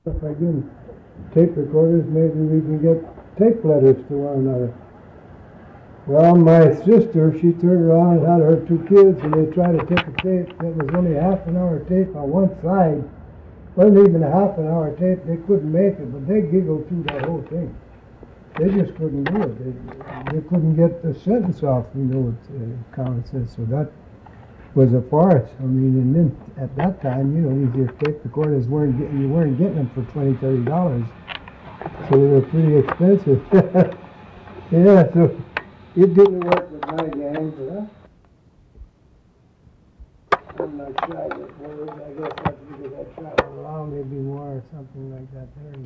If I get tape recorders, maybe we can get tape letters to one another. Well, my sister, she turned around and had her two kids, and they tried to take a tape. It was only a half an hour tape on one side. Wasn't even a half an hour tape. They couldn't make it, but they giggled through that whole thing. They just couldn't do it. They couldn't get the sentence off, common sense. So that was a farce. I mean, and then at that time, these tape recorders you weren't getting them for $20, $30. So they were pretty expensive. Yeah, so it didn't work with my gang, but I'm not shy with words. I guess that's because I traveled around maybe more or something like that there,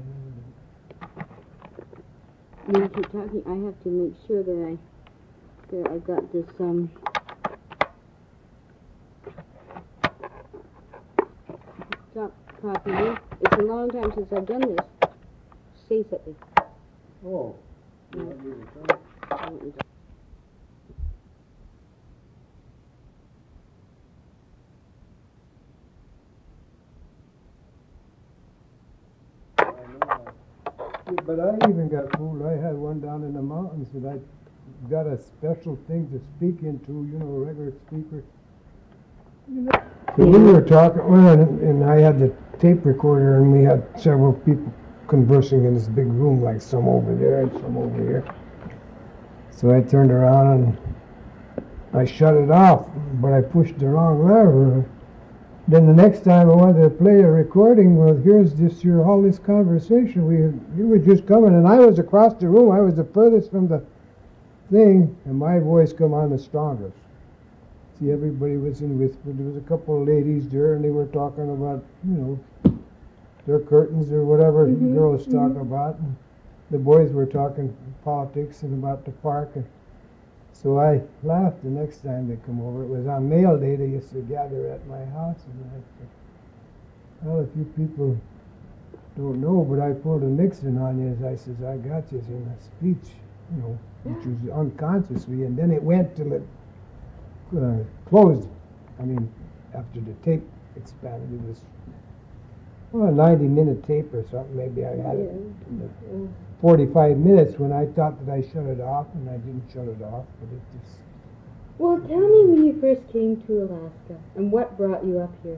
When you keep talking, I have to make sure that I got this stop copying. It's a long time since I've done this. Say something. Oh. No. You want me to try? I want you to- But I even got fooled. I had one down in the mountains that I got a special thing to speak into, a regular speaker. So we were talking, and I had the tape recorder, and we had several people conversing in this big room, like some over there and some over here. So I turned around and I shut it off, but I pushed the wrong lever. Then the next time I wanted to play a recording, well, here's all this conversation. You were just coming, and I was across the room. I was the furthest from the thing, and my voice come on the strongest. See, everybody was in whisper. There was a couple of ladies there, and they were talking about, their curtains or whatever the girls talk about. And the boys were talking politics and about the park. And so I laughed the next time they come over. It was on mail day. They used to gather at my house, and I said, well, if you people don't know, but I pulled a Nixon on you. I says, I got you in a speech, which was unconsciously, and then it went till it closed. I mean, after the tape expanded, it was a 90-minute tape or something. Maybe I had it in 45 minutes when I thought that I shut it off, and I didn't shut it off, but it just... Well, tell me when you first came to Alaska and what brought you up here.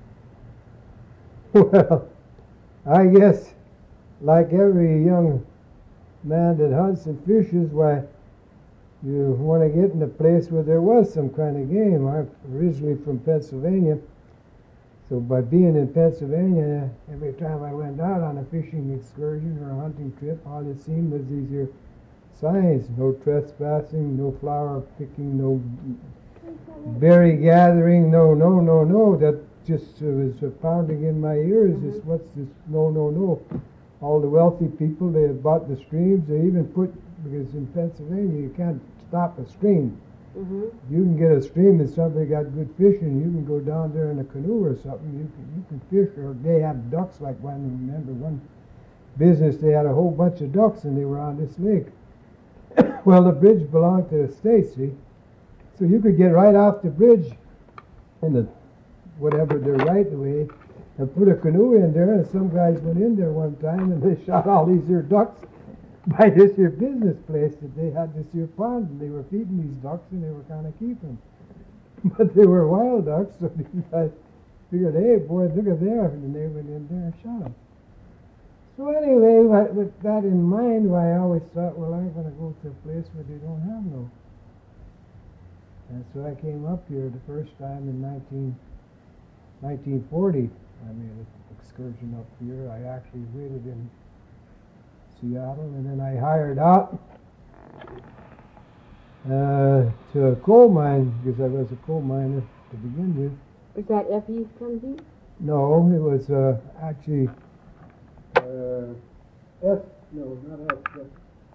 Well, I guess like every young man that hunts and fishes, why, you want to get in a place where there was some kind of game. I'm originally from Pennsylvania, so by being in Pennsylvania, every time I went out on a fishing excursion or a hunting trip, all it seemed was these here signs: no trespassing, no flower picking, no berry gathering, no. That just was pounding in my ears. This, what's this? No. All the wealthy people, they had bought the streams. They even put, because in Pennsylvania you can't stop a stream. You can get a stream and somebody got good fishing. You can go down there in a canoe or something. You can fish. Or they have ducks. Like I remember one business, they had a whole bunch of ducks and they were on this lake. Well, the bridge belonged to the state, see, so you could get right off the bridge in the whatever the right of way and put a canoe in there. And some guys went in there one time and they shot all these here ducks by this here business place that they had this here pond, and they were feeding these ducks and they were kind of keeping them. But they were wild ducks, so these guys figured, hey boys, look at there, and they went in there and shot them. So anyway, with that in mind, I always thought, well, I'm going to go to a place where they don't have no. And so I came up here the first time in 1940. I made an excursion up here. I actually waited in Seattle, and then I hired out to a coal mine, because I was a coal miner to begin with. Was that F.E. company? No, it was actually F. No, not F. But,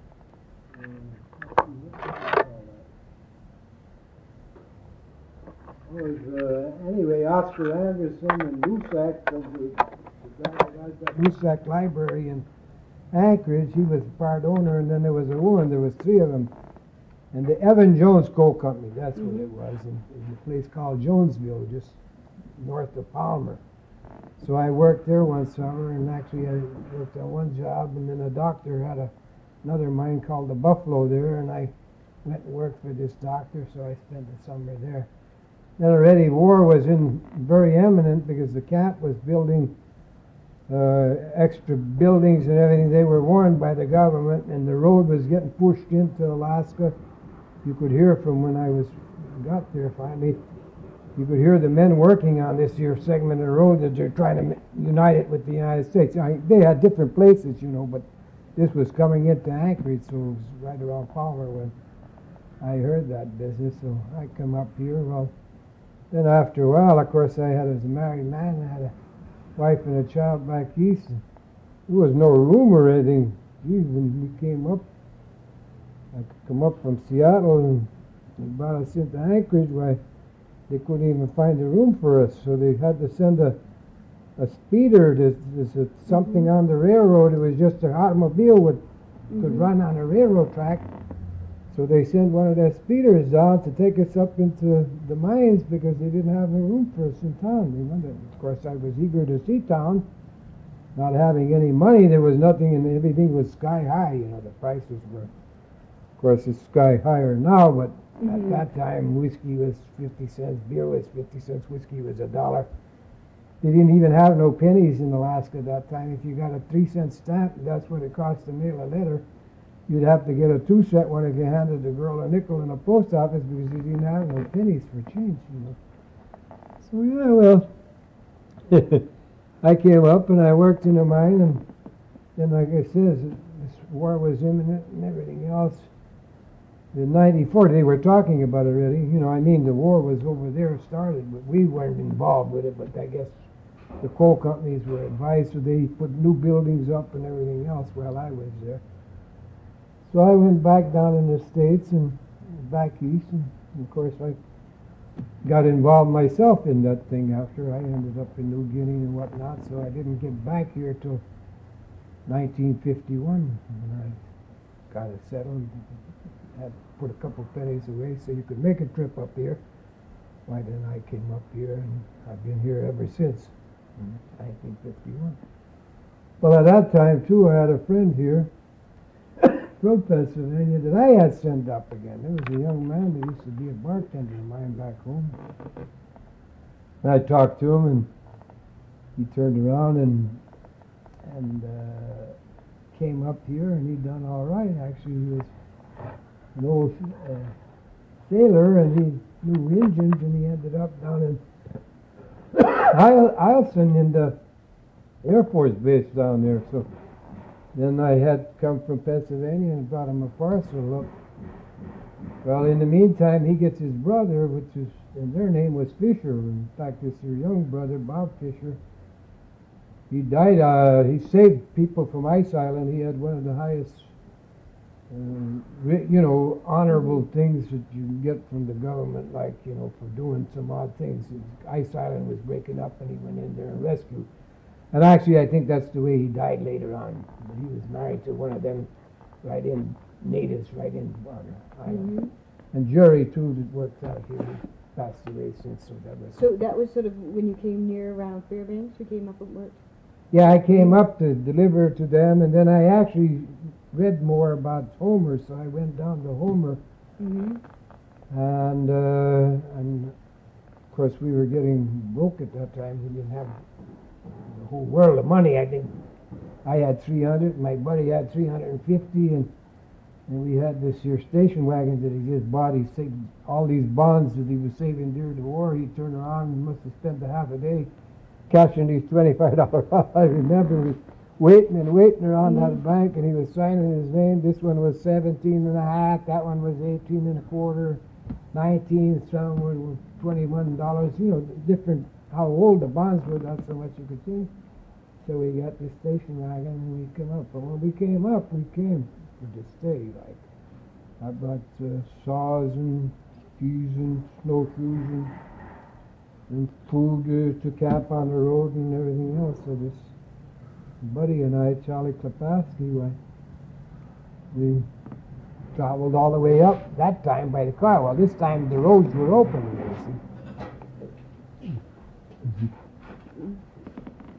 it was anyway Oscar Anderson and Lusac of the guy that Lusac Library in Anchorage. He was part owner, and then there was a woman. There was three of them, and the Evan Jones Coal Company. That's what it was, in a place called Jonesville, just north of Palmer. So I worked there one summer, and actually I worked on one job, and then a doctor had another mine called the Buffalo there, and I went and worked for this doctor, so I spent the summer there. Then already war was very imminent because the camp was building extra buildings and everything. They were warned by the government, and the road was getting pushed into Alaska. You could hear from when I got there finally. You could hear the men working on this here segment of the road that they're trying to unite it with the United States. They had different places, but this was coming into Anchorage, so it was right around Palmer when I heard that business. So I come up here. Well, then after a while, of course, I was a married man. I had a wife and a child back east. And there was no room or anything. Geez, when we came up, I come up from Seattle and they brought us into Anchorage. Why, they couldn't even find a room for us, so they had to send a speeder. There's something on the railroad. It was just an automobile could run on a railroad track. So they sent one of their speeders down to take us up into the mines because they didn't have no room for us in town. Of course, I was eager to see town. Not having any money, there was nothing, and everything was sky high. The prices were, of course, it's sky higher now, but at that time, whiskey was 50 cents, beer was 50 cents, whiskey was $1. They didn't even have no pennies in Alaska at that time. If you got a 3-cent stamp, that's what it cost to mail a letter. You'd have to get a 2-cent one if you handed the girl a nickel in the post office because you didn't have no pennies for change, So yeah, well, I came up and I worked in a mine, and then, like I said, this war was imminent and everything else. In '94, they were talking about it already. The war was over there, started, but we weren't involved with it. But I guess the coal companies were advised, so they put new buildings up and everything else while I was there. So I went back down in the States and back east, and of course I got involved myself in that thing after I ended up in New Guinea and whatnot, so I didn't get back here till 1951 when I got it settled. Had put a couple pennies away so you could make a trip up here. Why then I came up here, and I've been here ever since, 1951. Well, at that time, too, I had a friend here from Pennsylvania that I had sent up again. There was a young man that used to be a bartender of mine back home. And I talked to him, and he turned around and came up here, and he'd done all right. Actually, he was an old sailor, and he knew engines, and he ended up down in Eielson in the Air Force base down there. So then I had come from Pennsylvania and brought him a parcel up. Well, in the meantime, he gets his brother, and their name was Fisher. In fact, this your young brother, Bob Fisher, he died. He saved people from Ice Island. He had one of the highest honorable things that you can get from the government, like, for doing some odd things. Ice Island was breaking up, and he went in there and rescued. And actually, I think that's the way he died later on. But he was married to one of them natives right in Bonner Island. And Jerry, too, that worked out here, passed away since. So that was sort of when you came near around Fairbanks, you came up and worked? Yeah, I came up to deliver to them, and then I actually read more about Homer, so I went down to Homer. And of course, we were getting broke at that time. We didn't have the whole world of money. I think I had 300, my buddy had 350, and we had this here station wagon that he just bought. He saved all these bonds that he was saving during the war. He turned around and must have spent a half a day cashing these $25 I remember waiting around that bank, and he was signing his name. This one was 17 and a half, that one was 18 and a quarter, 19, some were $21, different how old the bonds were, not so much you could see. So we got this station wagon and we came up. But when we came up, we came to stay. Like, I brought saws and skis and snowshoes and food to camp on the road and everything else. So this buddy and I, Charlie Klepowski, we traveled all the way up that time by the car. Well, this time the roads were open, you see.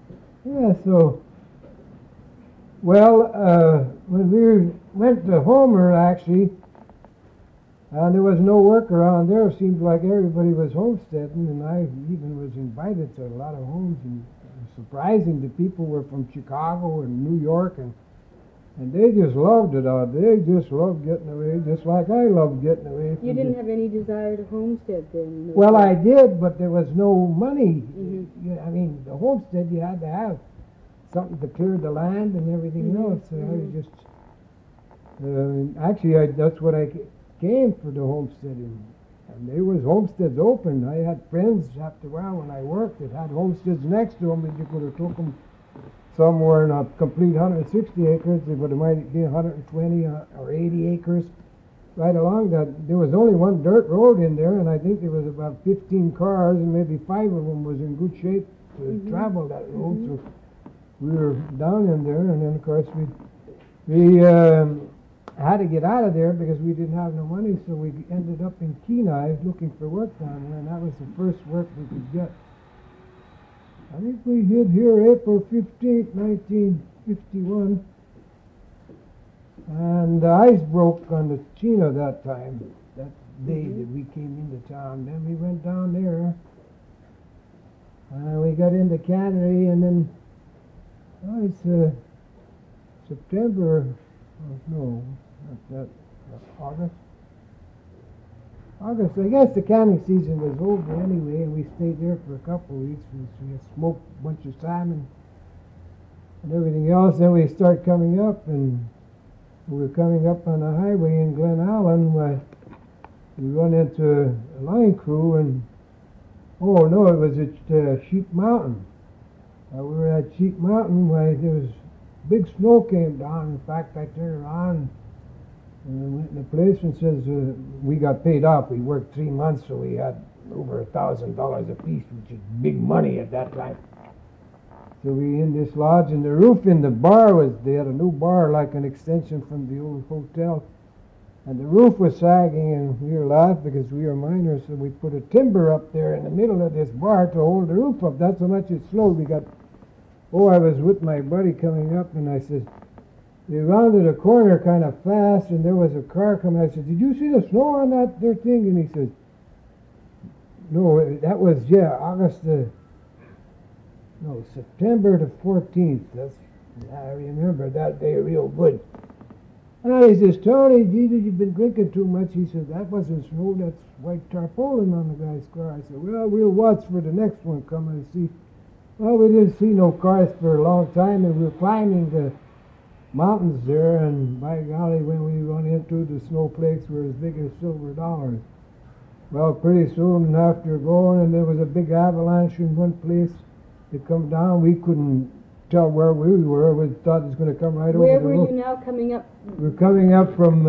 Yeah, so, well, when we went to Homer, actually, and there was no work around there. It seemed like everybody was homesteading, and I even was invited to a lot of homes. And it was surprising the people were from Chicago and New York, and they just loved it out there. They just loved getting away, just like I loved getting away. You didn't have any desire to homestead then? Well, I did, but there was no money. Mm-hmm. I mean, the homestead, you had to have something to clear the land and everything else. So I was just, actually, that's what I came for the homesteading. And there was homesteads open. I had friends after a while when I worked that had homesteads next to them that you could have took them somewhere in a complete 160 acres. It would have might be 120 or 80 acres. Right along that, there was only one dirt road in there, and I think there was about 15 cars, and maybe 5 of them was in good shape to travel that road. So we were down in there, and then of course we had to get out of there because we didn't have no money. So we ended up in Kenai looking for work down there, and that was the first work we could get. I think we hit here April 15th, 1951. And the ice broke on the Chino that time, that day that we came into town. Then we went down there. We got into Cannery, and then it's September. Oh, no, not that. August. August. I guess the canning season was over anyway, and we stayed there for a couple of weeks. We smoked a bunch of salmon and everything else. Then we start coming up, and we were coming up on a highway in Glen Allen where we run into a line crew, and oh no, it was at Sheep Mountain. We were at Sheep Mountain where there was big snow came down. In fact, I turned around and went in the place and says, we got paid off. We worked 3 months, so we had over $1,000 a piece, which is big money at that time. So we in this lodge, and the roof in the bar they had a new bar, like an extension from the old hotel. And the roof was sagging, and we were laughing because we were miners, so we put a timber up there in the middle of this bar to hold the roof up. That's how much it slowed. I was with my buddy coming up, and I said, we rounded a corner kind of fast, and there was a car coming. I said, did you see the snow on that there thing? And he said, no, that was, September the 14th. I remember that day real good. And he says, Tony, Jesus, you've been drinking too much. He said, that wasn't snow, that's white tarpaulin on the guy's car. I said, well, we'll watch for the next one coming and see. Well, we didn't see no cars for a long time, and we were climbing the mountains there, and by golly, when we run into the snowflakes were as big as silver dollars. Well, pretty soon after going, and there was a big avalanche in one place. It come down. We couldn't tell where we were. We thought it was going to come right over the roof. Where were you now coming up? We're coming up from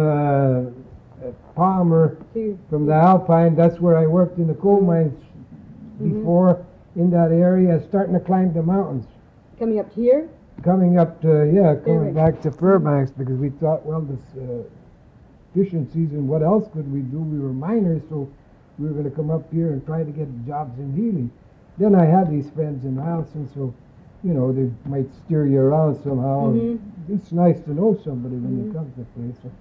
Palmer, from the Alpine. That's where I worked in the coal mines before, in that area, starting to climb the mountains. Coming up here? Coming up to, coming back to Fairbanks, because we thought, well, this fishing season, what else could we do? We were miners, so we were going to come up here and try to get jobs in Healy. Then I had these friends in Allison, so, they might steer you around somehow. It's nice to know somebody when you come to a place. So.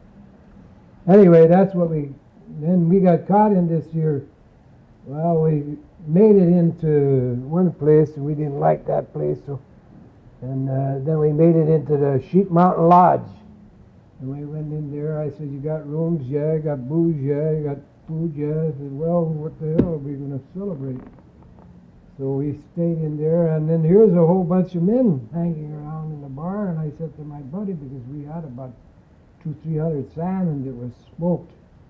Anyway, that's what then we got caught in this year. Well, we made it into one place, and we didn't like that place, so. And then we made it into the Sheep Mountain Lodge. And we went in there. I said, you got rooms? Yeah. I got booze? Yeah. You got food? Yeah. I said, well, what the hell are we going to celebrate? So we stayed in there, and then here's a whole bunch of men hanging around in the bar. And I said to my buddy, because we had about 200-300 salmon that was smoked.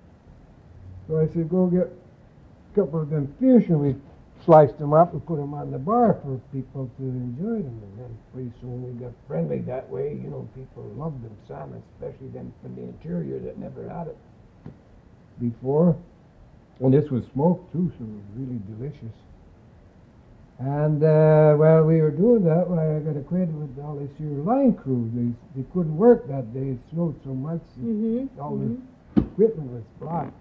So I said, go get a couple of them fish, and we sliced them up and put them on the bar for people to enjoy them. And then pretty soon we got friendly that way. People loved them salmon, especially them from the interior that never had it before. And this was smoked too, so it was really delicious. And while we were doing that, I got acquainted with all this here line crew. They couldn't work that day. It snowed so much. All the equipment was blocked.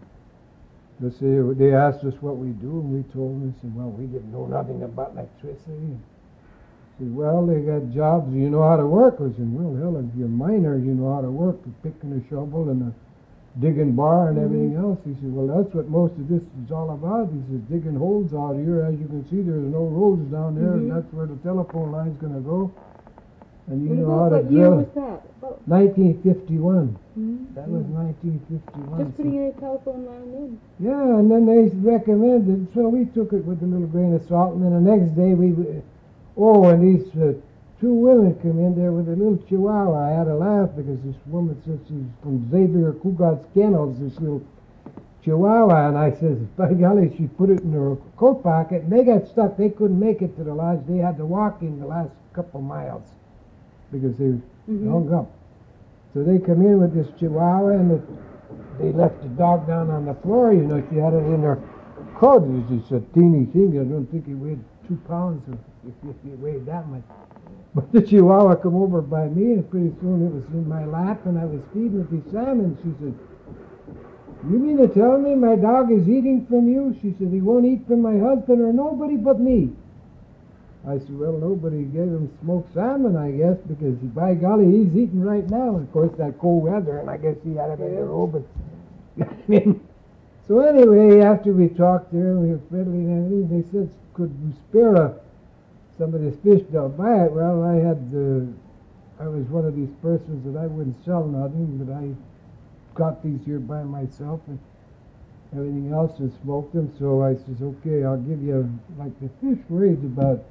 They asked us what we do, and we told them. They said, well, we didn't know nothing about electricity. said, well, they got jobs, you know how to work. I said, well, hell, if you're a miner, you know how to work, picking a shovel and a digging bar and everything else. He said, well, that's what most of this is all about. He says, digging holes out here. As you can see, there's no roads down there, and that's where the telephone line's going to go. And you know how to What year drill. was that? Oh. 1951. Mm-hmm. That was 1951. Just putting in a telephone line in. Yeah, and then they recommended, so we took it with a little grain of salt, and then the next day and these two women come in there with a little chihuahua. I had to laugh because this woman said she's from Xavier Cugat's Kennels, this little chihuahua, and I says, by golly, she put it in her coat pocket, and they got stuck. They couldn't make it to the lodge. They had to walk in the last couple miles because they hung up. So they come in with this chihuahua, and they left the dog down on the floor. You know, she had it in her coat. It was just a teeny thing. I don't think it weighed 2 pounds if it weighed that much. But the chihuahua come over by me, and pretty soon it was in my lap, and I was feeding it these salmon. She said, you mean to tell me my dog is eating from you? She said, he won't eat from my husband or nobody but me. I said, well, nobody gave him smoked salmon, I guess, because by golly, he's eating right now. And of course, that cold weather, and I guess he had it in the robe. So anyway, after we talked there, we were friendly and everything, they said, could we spare some of this fish down by it? Well, I was one of these persons that I wouldn't sell nothing, but I got these here by myself and everything else and smoked them. So I says, okay, I'll give you, like the fish weighed about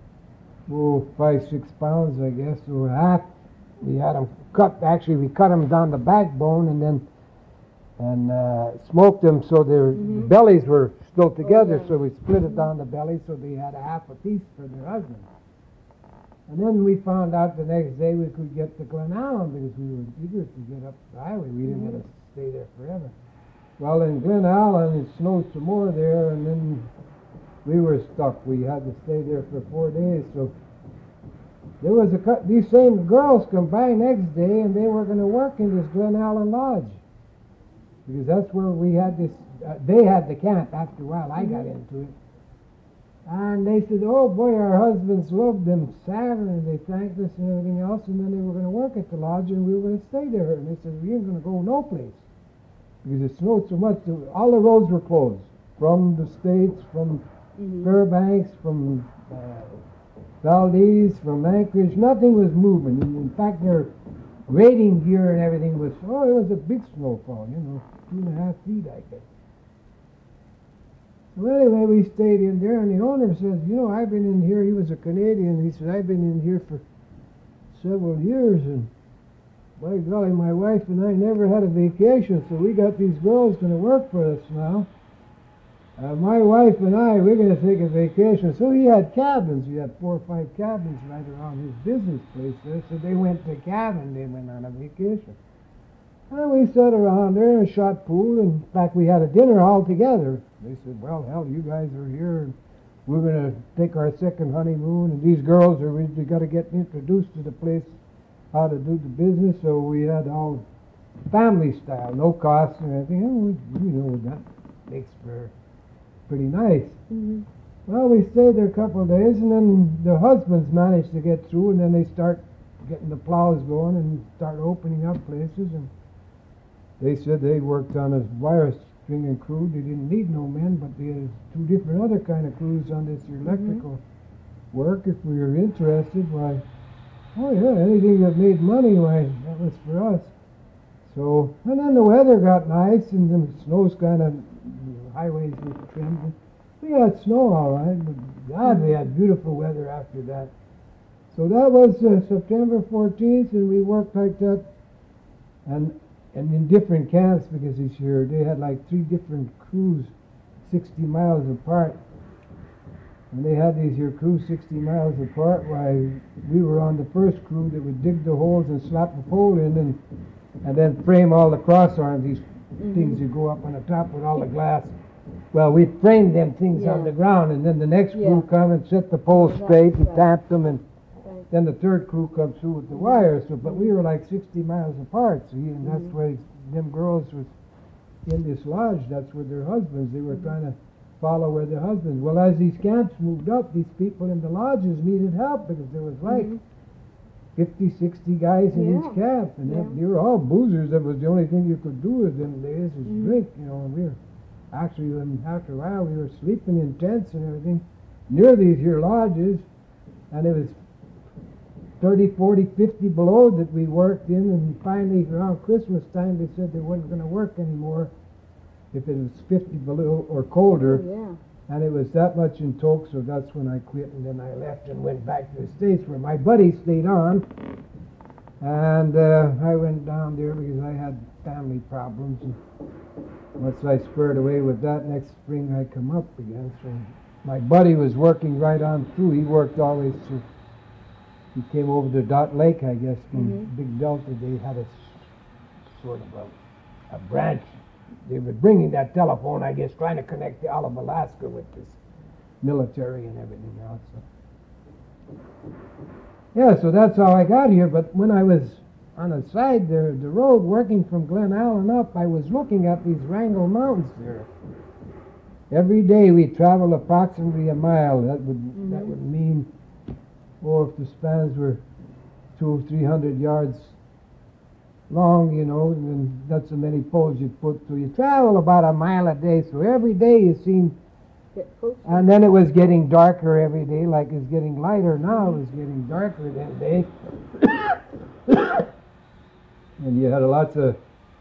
5-6 pounds, I guess, or half. We had them cut. Actually, we cut them down the backbone and then smoked them so their bellies were still together. So we split it down the belly so they had a half a piece for their husband. And then we found out the next day we could get to Glen Allen because we were eager to get up the highway. We didn't want to stay there forever. Well, in Glen Allen, it snowed some more there, and then we were stuck. We had to stay there for 4 days. So there was these same girls come by next day, and they were going to work in this Glen Allen Lodge because that's where we had this. They had the camp. After a while, I got into it. And they said, oh boy, our husbands loved them salmon, and they thanked us and everything else, and then they were going to work at the lodge, and we were going to stay there. And they said, we ain't going to go no place because it snowed so much. All the roads were closed from the States, from Fairbanks, from Valdez, from Anchorage. Nothing was moving. In fact, their grading gear and everything was, it was a big snowfall, 2.5 feet, I guess. Well, anyway, we stayed in there, and the owner says, I've been in here. He was a Canadian. He said, I've been in here for several years, and by golly, my wife and I never had a vacation, so we got these girls going to work for us now. My wife and I, we're going to take a vacation. So he had cabins. He had 4 or 5 cabins right around his business place there, so they went to a cabin. They went on a vacation. And we sat around there and shot pool. In fact, we had a dinner all together. They said, well, hell, you guys are here, and we're going to take our second honeymoon, and these girls we got to get introduced to the place, how to do the business. So we had all family style, no cost or anything. And that makes for pretty nice. Well, we stayed there a couple of days, and then the husbands managed to get through, and then they start getting the plows going and start opening up places. And they said they worked on a wire stringing crew. They didn't need no men, but they had 2 different other kind of crews on this electrical work. If we were interested, why, anything that made money, why, that was for us. So, and then the weather got nice, and the snow's kind of, the highways were trimmed. We had snow all right, but God, we had beautiful weather after that. So that was September 14th, and we worked like that, and in different camps, because each year they had like 3 different crews 60 miles apart. And they had these here crews 60 miles apart, while we were on the first crew that would dig the holes and slap the pole in and then frame all the cross arms, these things that go up on the top with all the glass. Well, we'd frame them things on the ground, and then the next crew come and set the poles straight and tap them, and then the third crew comes through with the wires. So, but we were like 60 miles apart, see, and that's where them girls was in this lodge. That's where their husbands, they were trying to follow where their husbands. Well, as these camps moved up, these people in the lodges needed help because there was like 50, 60 guys in each camp, and they were all boozers. That was the only thing you could do with them days was drink, you know. And we were actually, after a while, we were sleeping in tents and everything near these here lodges, and it was 30, 40, 50 below that we worked in, and finally around Christmas time they said they weren't going to work anymore if it was 50 below or colder. And it was that much in Tok, so that's when I quit, and then I left and went back to the States where my buddy stayed on. And I went down there because I had family problems, and once I squared away with that, next spring I come up again. So my buddy was working right on through. He worked always through. He came over to Dot Lake, I guess, from Big Delta. They had a sort of a branch. They were bringing that telephone, I guess, trying to connect the all of Alaska with this military and everything else. So. Yeah, so that's how I got here. But when I was on the side there, the road, working from Glen Allen up, I was looking at these Wrangell Mountains there. Every day we traveled approximately a mile. That would mean, if the spans were 200 or 300 yards long, you know, and that's how many poles you'd put. So you travel about a mile a day. So every day you seen, and then it was getting darker every day, like it's getting lighter now. It was getting darker that day. And you had lots of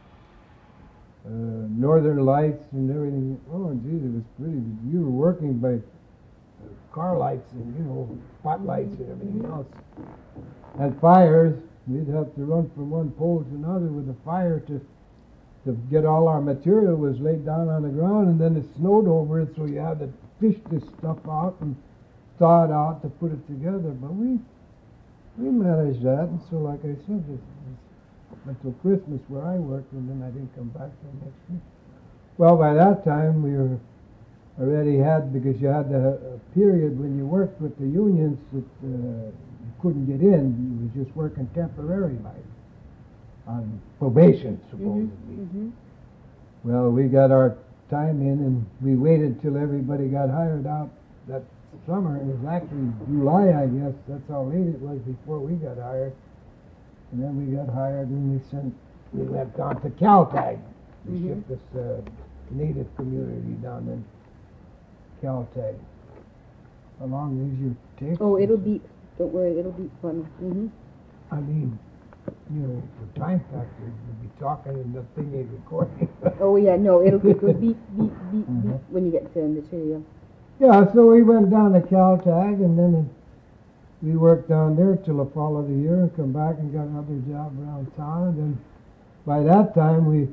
northern lights and everything. Oh, geez, it was pretty. You were working by car lights and, you know, spotlights and everything else. And fires. We'd have to run from one pole to another with a fire to get all our material was laid down on the ground, and then it snowed over it, so you had to fish this stuff out and thaw it out to put it together. But we managed that, and so like I said, until Christmas where I worked, and then I didn't come back till next week. Well, by that time we were already had, because you had a period when you worked with the unions that you couldn't get in. You was just working temporary, like on probation, supposedly. Well, we got our time in, and we waited till everybody got hired out that summer. It was actually July, I guess. That's how late it was before we got hired. And then we got hired, and we went down to Caltag. They shipped this native community down in Caltag. How long is your tape? Oh, it'll beep. Don't worry, it'll beep for me. I mean, you know, for time factor, you'll be talking and the thing ain't recording. Oh, yeah, no, it'll beep, beep, beep, beep when you get to the material. Yeah, so we went down to Caltag, and then we worked down there till the fall of the year, and come back and got another job around town. And then by that time, we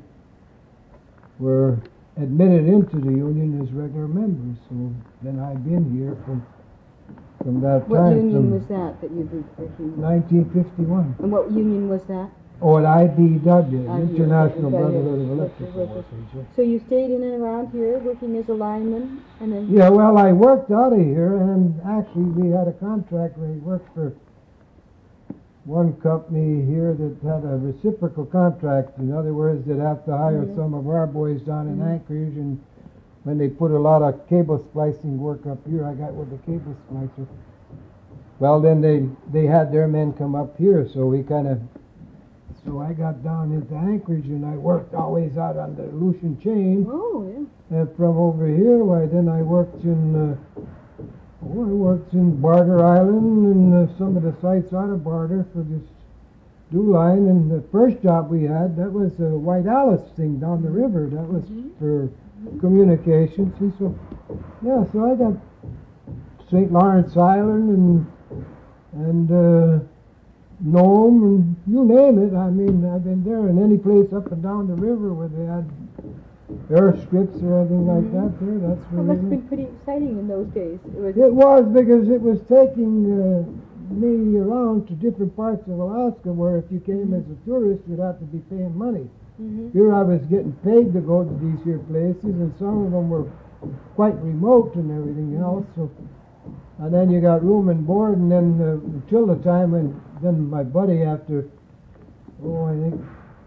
were admitted into the union as regular members. So then I've been here from that What time. union was that you've been working with? 1951. And what union was that? Oh, at IBW, International okay, Brotherhood of yeah. Electrical Workers. So you stayed in and around here working as a lineman, and then... Yeah, well, I worked out of here, and actually we had a contract where we worked for one company here that had a reciprocal contract. In other words, they'd have to hire some of our boys down in Anchorage, and when they put a lot of cable splicing work up here, I got with the cable splicer. Well, then they had their men come up here, so so I got down into Anchorage, and I worked always out on the Aleutian chain. Oh, yeah. And from over here, then I worked in Barter Island and some of the sites out of Barter for this DEW line. And the first job we had, that was a White Alice thing down the river. That was for communications. So I got St. Lawrence Island and Nome, and you name it. I mean, I've been there, and any place up and down the river where they had airstrips or anything like that there, that's where It must have been pretty exciting in those days. It was, because it was taking me around to different parts of Alaska where if you came as a tourist, you'd have to be paying money. Here I was getting paid to go to these here places, and some of them were quite remote and everything else. So, and then you got room and board, and then until the time when then my buddy, after I think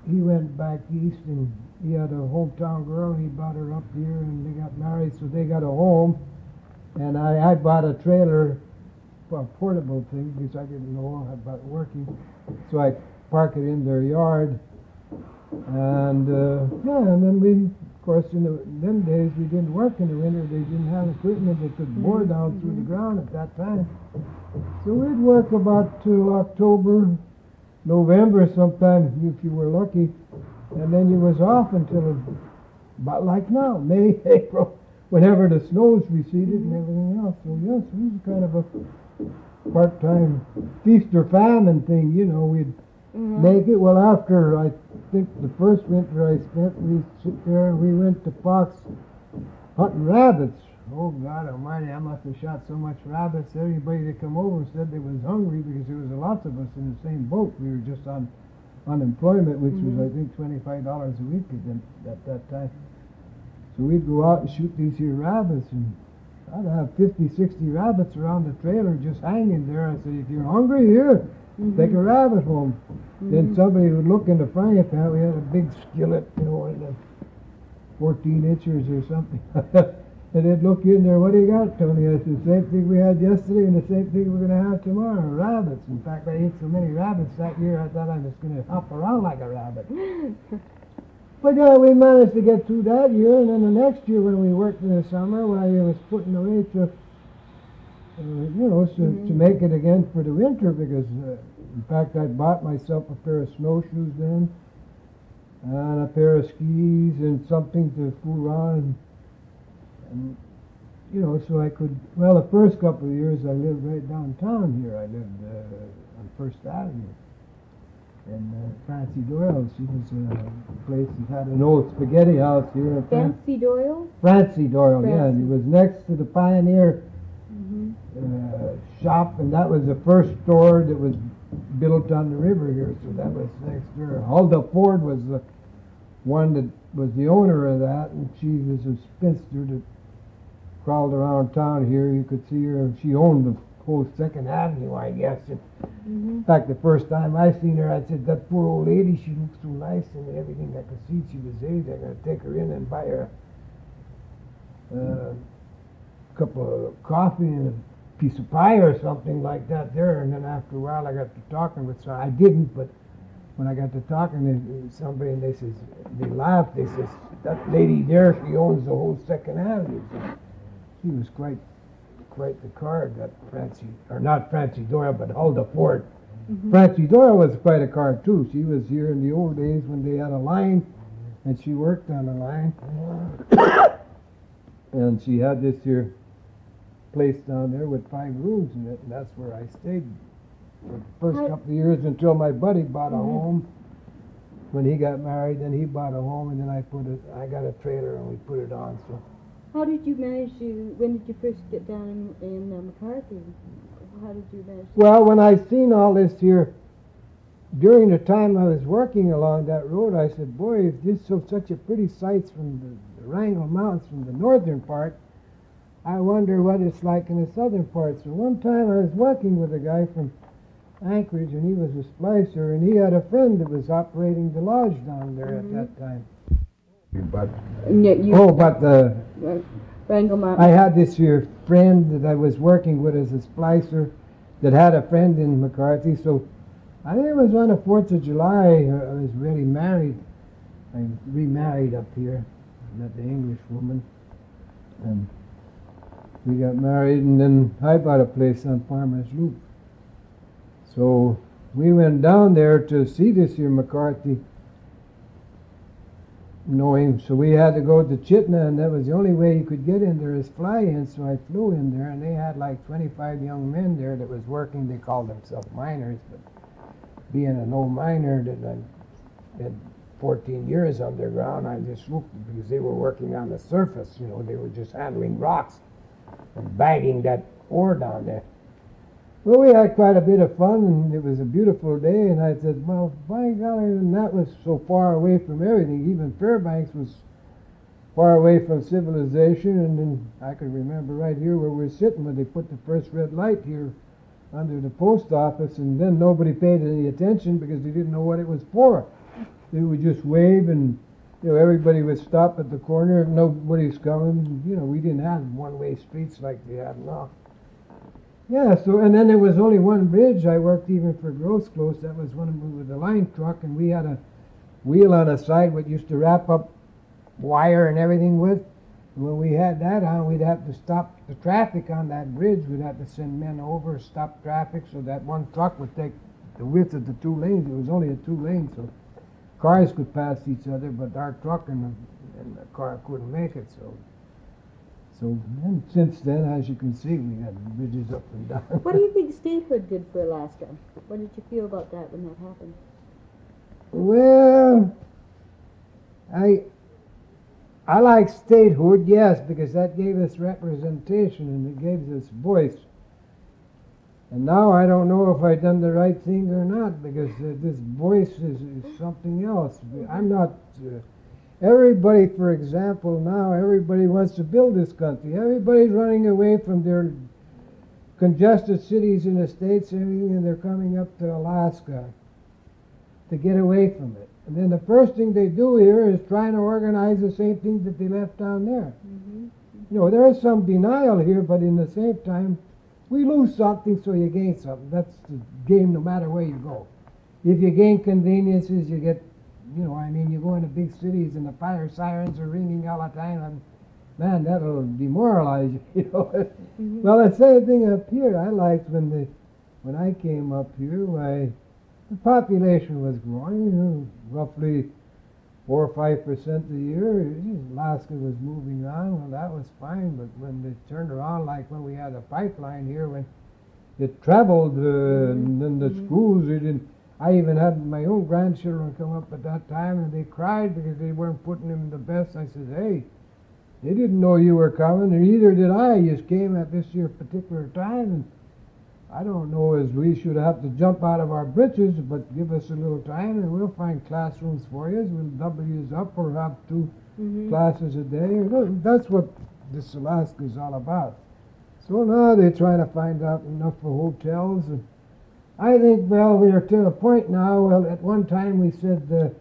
he went back east and he had a hometown girl. He brought her up here and they got married, so they got a home. And I bought a trailer, a portable thing, because I didn't know about it working. So I park it in their yard. And and then we, of course, in them days we didn't work in the winter. They didn't have equipment that could bore down through the ground at that time. So we'd work about to October, November sometime, if you were lucky. And then you was off until about like now, May, April, whenever the snows receded and everything else. So yes, it was kind of a part-time feast or famine thing, you know. We'd make it. Well, after I think the first winter I spent, we sit there and we went to Fox hunting rabbits. Oh God Almighty! I must have shot so much rabbits. Everybody that come over said they was hungry because there was lots of us in the same boat. We were just on unemployment, which was I think $25 a week at that time. So we'd go out and shoot these here rabbits, and I'd have 50, 60 rabbits around the trailer just hanging there. I said, if you're hungry, here, take a rabbit home. Then somebody would look in the frying pan. We had a big skillet, you know, and 14 inches or something. And they'd look in there, what do you got, Tony? I said, same thing we had yesterday and the same thing we're going to have tomorrow, rabbits. In fact, I ate so many rabbits that year, I thought I was going to hop around like a rabbit. But yeah, we managed to get through that year, and then the next year when we worked in the summer, while I was putting away to, to make it again for the winter, because in fact I bought myself a pair of snowshoes then, and a pair of skis, and something to fool around, and so I could, well, the first couple of years I lived right downtown here. I lived on First Avenue. And Francie Doyle, she was a place that had an old spaghetti house here. Fancy Doyle? Francie Doyle, yeah. And it was next to the Pioneer shop, and that was the first store that was built on the river here, so that was next door. Hulda Ford was the one that was the owner of that, and she was a spinster that crawled around town here. You could see her. She owned the whole Second Avenue, I guess. In fact, the first time I seen her, I said, that poor old lady, she looks so nice and everything. I could see she was aged. I'm going to take her in and buy her a cup of coffee and a piece of pie or something like that there. And then after a while, I got to talking with her. I didn't, but when I got to talking to somebody, and they laughed. They says, that lady there, she owns the whole Second Avenue. So she was quite the card, that Francie, or not Francie Doyle, but Hulda Ford. Francie Doyle was quite a card too. She was here in the old days when they had a line, and she worked on the line. And she had this here place down there with 5 rooms in it, and that's where I stayed for the first couple of years until my buddy bought a home. When he got married, then he bought a home, and then I got a trailer and we put it on. So. How did you manage when did you first get down in McCarthy? How did you manage? Well, when I seen all this here, during the time I was working along that road, I said, boy, if this is such a pretty sights from the Wrangell Mountains from the northern part, I wonder what it's like in the southern part. So one time I was working with a guy from Anchorage, and he was a splicer, and he had a friend that was operating the lodge down there at that time. But Wrangell Mountain. I had this here friend that I was working with as a splicer that had a friend in McCarthy. So I think it was on the 4th of July. I was really married. I remarried up here. I met the English woman, and we got married. And then I bought a place on Farmer's Loop. So we went down there to see this here McCarthy. So we had to go to Chitna, and that was the only way you could get in there is fly in. So I flew in there, and they had like 25 young men there that was working. They called themselves miners, but being an old miner that I had 14 years underground, I just looked because they were working on the surface. They were just handling rocks and bagging that ore down there. Well, we had quite a bit of fun, and it was a beautiful day, and I said, well, by golly, and that was so far away from everything. Even Fairbanks was far away from civilization, and then I could remember right here where we were sitting when they put the first red light here under the post office, and then nobody paid any attention because they didn't know what it was for. they would just wave, and everybody would stop at the corner if nobody's coming. We didn't have one-way streets like they have now. Yeah, so, and then there was only one bridge. I worked even for Gross Close. That was one with the line truck, and we had a wheel on the side what used to wrap up wire and everything with. And when we had that on, we'd have to stop the traffic on that bridge. We'd have to send men over, stop traffic, so that one truck would take the width of the 2 lanes. It was only a 2 lane, so cars could pass each other, but our truck and the car couldn't make it. So and since then, as you can see, we had bridges up and down. What do you think statehood did for Alaska? What did you feel about that when that happened? Well, I like statehood, yes, because that gave us representation and it gave us voice. And now I don't know if I've done the right thing or not, because this voice is something else. I'm not. Everybody, for example, now everybody wants to build this country. Everybody's running away from their congested cities in the States and everything, and they're coming up to Alaska to get away from it. And then the first thing they do here is trying to organize the same thing that they left down there. Mm-hmm. There is some denial here, but in the same time, we lose something, so you gain something. That's the game no matter where you go. If you gain conveniences, you get, you go into big cities and the fire sirens are ringing all the time, and man, that'll demoralize you, Mm-hmm. Well, the same thing up here. I liked when I came up here, the population was growing, roughly 4 or 5% a year. Alaska was moving on. Well, that was fine. But when they turned around, like when we had a pipeline here, when it traveled, and then the schools, they didn't. I even had my own grandchildren come up at that time, and they cried because they weren't putting them the best. I said, hey, they didn't know you were coming, and neither did I. You just came at this year particular time, and I don't know as we should have to jump out of our britches, but give us a little time and we'll find classrooms for you. We'll double you up or have 2 classes a day. That's what this Alaska is all about. So now they're trying to find out enough for hotels. And I think, well, we are to a point now. Well, at one time we said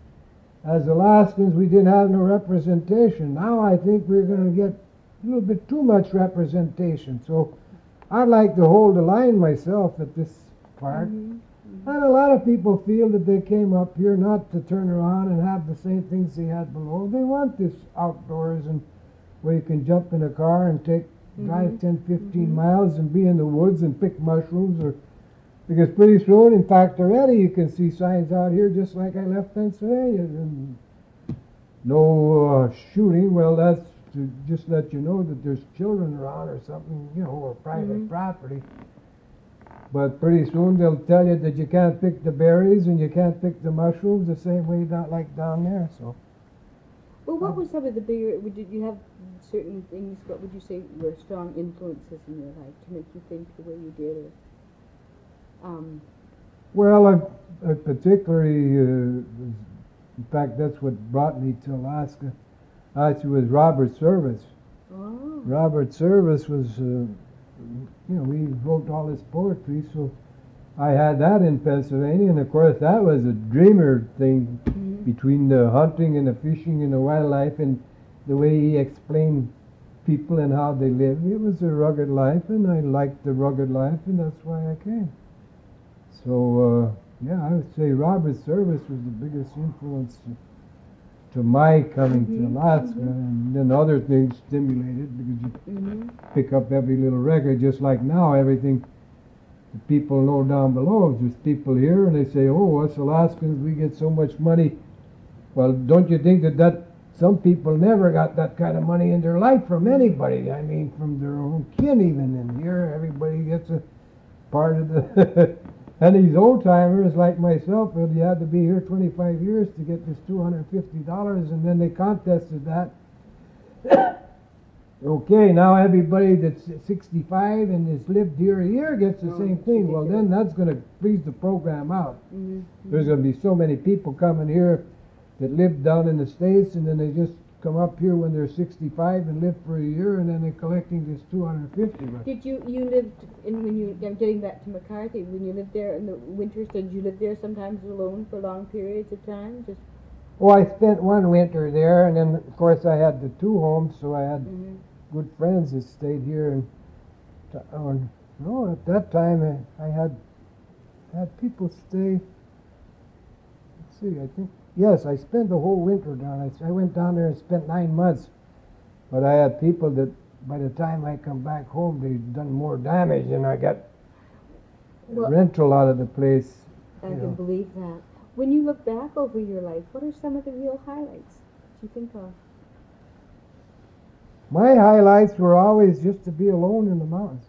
as Alaskans we didn't have no representation. Now I think we're going to get a little bit too much representation. So I'd like to hold the line myself at this part. And a lot of people feel that they came up here not to turn around and have the same things they had below. They want this outdoors and where you can jump in a car and drive 10, 15 miles and be in the woods and pick mushrooms. Because pretty soon, in fact, already you can see signs out here just like I left Pennsylvania. And no shooting. Well, that's to just let you know that there's children around or something, or private property. But pretty soon they'll tell you that you can't pick the berries and you can't pick the mushrooms the same way like down there. So. Well, what was some of the bigger? Did you have certain things? What would you say were strong influences in your life to make you think the way you did? Well, I particularly, in fact, that's what brought me to Alaska. Actually, was Robert Service. Oh. Robert Service was, he wrote all his poetry, so I had that in Pennsylvania, and of course that was a dreamer thing between the hunting and the fishing and the wildlife and the way he explained people and how they live. It was a rugged life, and I liked the rugged life, and that's why I came. So, I would say Robert Service was the biggest influence to my coming to Alaska, and then other things stimulated because you pick up every little record, just like now everything the people know down below. There's people here and they say, oh, us Alaskans, we get so much money. Well, don't you think that some people never got that kind of money in their life from anybody? I mean, from their own kin even. And here everybody gets a part of the... And these old-timers like myself, well, you had to be here 25 years to get this $250, and then they contested that. Okay, now everybody that's 65 and has lived here a year gets the same thing. Well, then that's going to freeze the program out. There's going to be so many people coming here that live down in the States, and then they just come up here when they're 65 and live for a year, and then they're collecting this 250. But Did you lived in when you? I'm getting back to McCarthy. When you lived there in the winters, did you live there sometimes alone for long periods of time? Just oh, I spent one winter there, and then of course I had the two homes, so I had good friends that stayed here. And no, at that time I had people stay. Let's see, I think yes, I spent the whole winter down. I went down there and spent 9 months, but I had people that by the time I come back home, they'd done more damage, and I got rental out of the place. I can believe that. When you look back over your life, what are some of the real highlights that you think of? My highlights were always just to be alone in the mountains.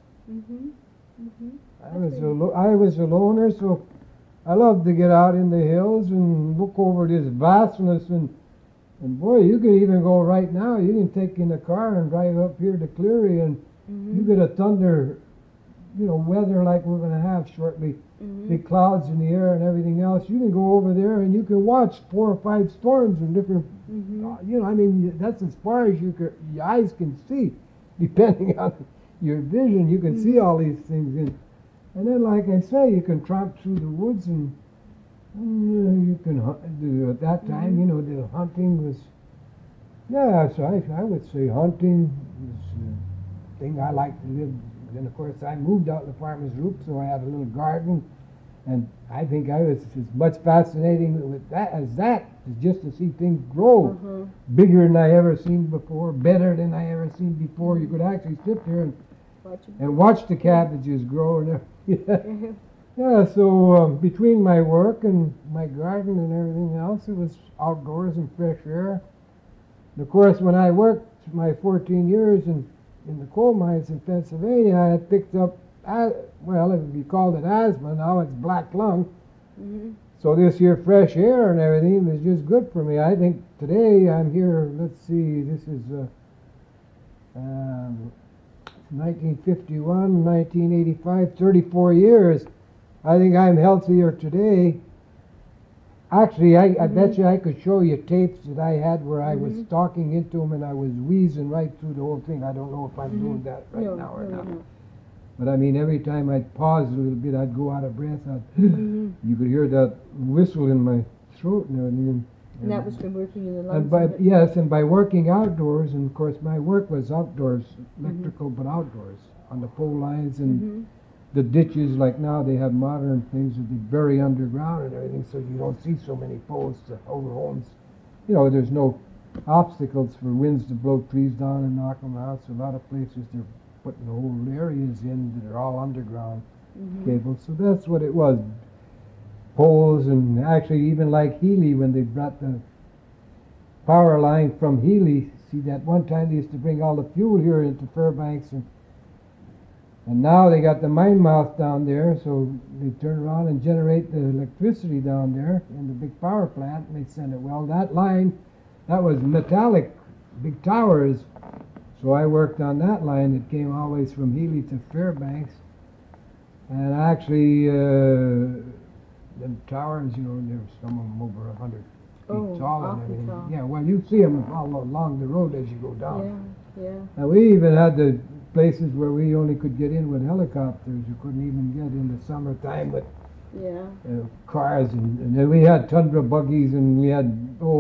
I was a loner, so I loved to get out in the hills and look over this vastness. And boy, you could even go right now. You can take in a car and drive up here to Cleary, and you get a thunder, weather like we're going to have shortly. Big clouds in the air and everything else. You can go over there and you can watch 4 or 5 storms in different. That's as far as your eyes can see, depending on your vision. You can see all these things, and then, like I say, you can tramp through the woods, and you can hunt. At that time, the hunting was. Yeah, so I would say hunting was the thing I liked to live. Then, of course, I moved out the farmer's roof, so I had a little garden. And I think I was as much fascinating with that as just to see things grow bigger than I ever seen before, better than I ever seen before. You could actually sit there and watch the cabbages grow. And yeah, so between my work and my garden and everything else, it was outdoors and fresh air. And of course, when I worked my 14 years in the coal mines in Pennsylvania, I had picked up, well, if you called it asthma, now it's black lung. So this here fresh air and everything was just good for me. I think today I'm here, let's see, this is 1951, 1985, 34 years. I think I'm healthier today. Actually, I bet you I could show you tapes that I had where I was talking into them and I was wheezing right through the whole thing. I don't know if I'm doing that now or not. But I mean, every time I'd pause a little bit, I'd go out of breath. You could hear that whistle in my throat and everything. And that was from working in the lungs? Yes, and by working outdoors, and of course my work was outdoors, electrical, but outdoors, on the pole lines and the ditches. Like now they have modern things that they bury underground and everything, so you don't see so many poles to hold homes. There's no obstacles for winds to blow trees down and knock them out. So a lot of places they're putting the whole areas in that are all underground cables. So that's what it was. Poles, and actually even like Healy, when they brought the power line from Healy, see that one time they used to bring all the fuel here into Fairbanks, and now they got the mine mouth down there, so they turn around and generate the electricity down there in the big power plant, and they send it. Well, that line, that was metallic, big towers. So I worked on that line that came always from Healy to Fairbanks. And actually, the towers, there's some of them over 100 feet tall and everything. Tall. Yeah, well, you see them all along the road as you go down. Yeah. And we even had the places where we only could get in with helicopters. You couldn't even get in the summertime with cars. And then we had tundra buggies, and we had,